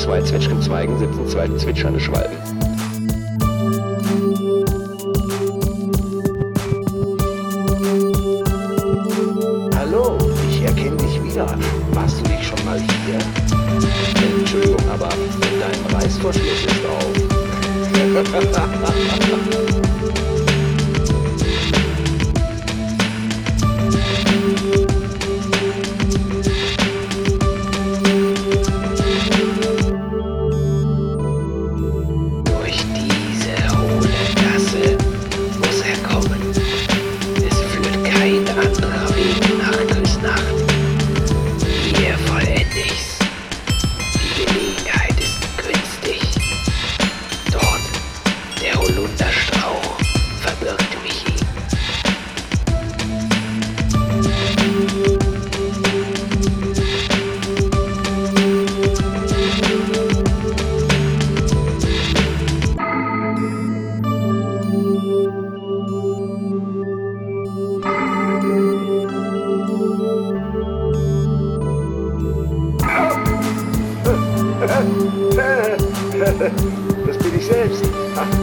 2 Zwetschgenzweigen sitzen 2 zwitschernde Schwalben. Hallo, ich erkenne dich wieder. Warst du nicht schon mal hier? Entschuldigung, aber dein Reißverschluss ist auf. Das bin ich selbst.